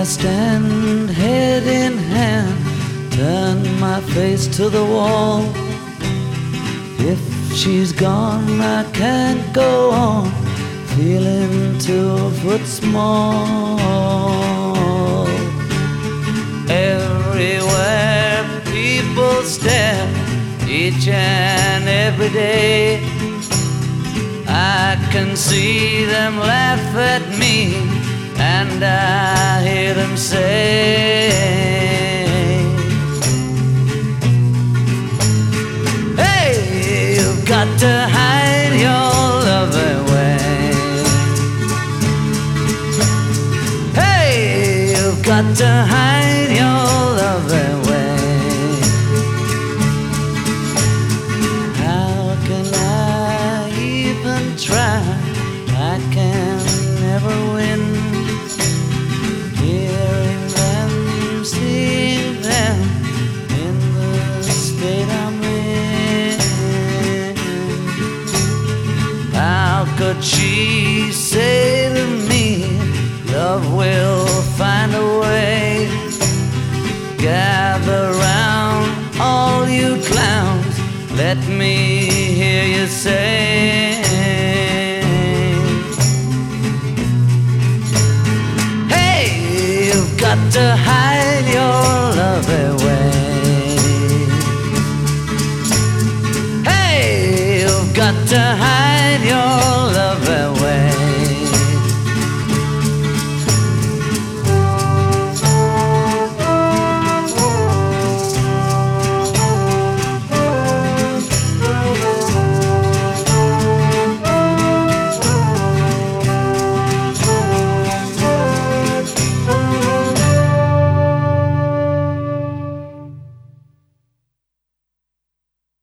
stand head in hand, turn my face to the wall. If she's gone, I can't go on, feeling 2 foot small. Everywhere people stare, each and every day. I can see them laugh at me, and I hear them say, hey, you've got to hide your love away. Hey, you've got to hide your love away. How can I even try? I can never win. Hearing them, seeing them in the state I'm in. How could she say to me, love will find a way? Gather round, all you clowns, let me hear you say, got to hide